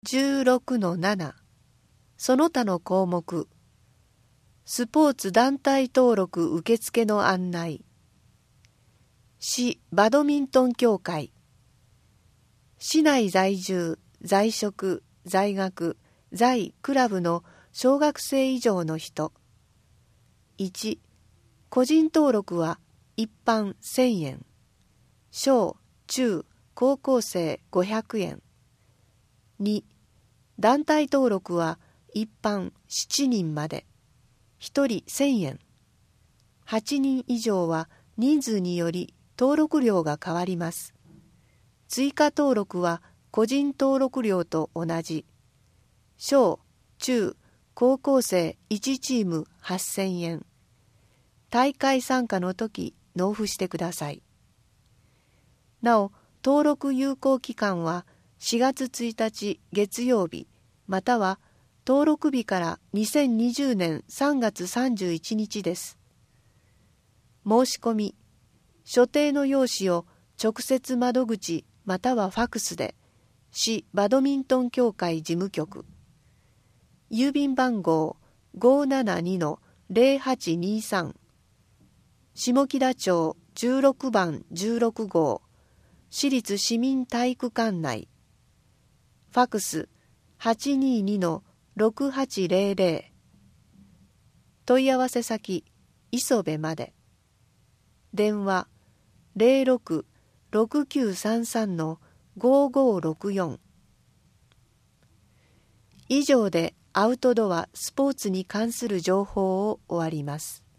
16-7 その他の項目スポーツ団体登録受付の案内市バドミントン協会市内在住、在職、在学、在クラブの小学生以上の人1個人登録は一般1000円小、中、高校生500円2団体登録は一般7人まで1人1000円8人以上は人数により登録料が変わります追加登録は個人登録料と同じ小、中、高校生1チーム8000円大会参加の時納付してくださいなお登録有効期間は4月1日月曜日または登録日から2020年3月31日です。申し込み、所定の用紙を直接窓口またはファクスで市バドミントン協会事務局郵便番号 572-0823 下北町16番16号市立市民体育館内ファクス 822-6800 問い合わせ先磯部まで電話 06-6933-5564 以上でアウトドア・スポーツに関する情報を終わります。